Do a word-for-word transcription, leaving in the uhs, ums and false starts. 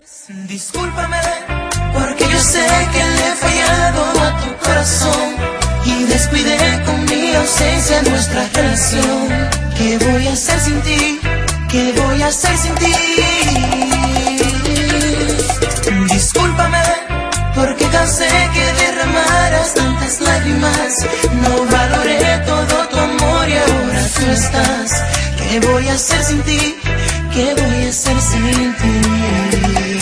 Discúlpame, porque yo sé que le he fallado a tu corazón y descuidé con mi ausencia nuestra relación. ¿Qué voy a hacer sin ti? ¿Qué voy a hacer sin ti? Discúlpame, porque causé que derramaras tantas lágrimas. No valoré todo tu amor y ahora tú estás. ¿Qué voy a hacer sin ti? ¿Qué voy a hacer sin ti?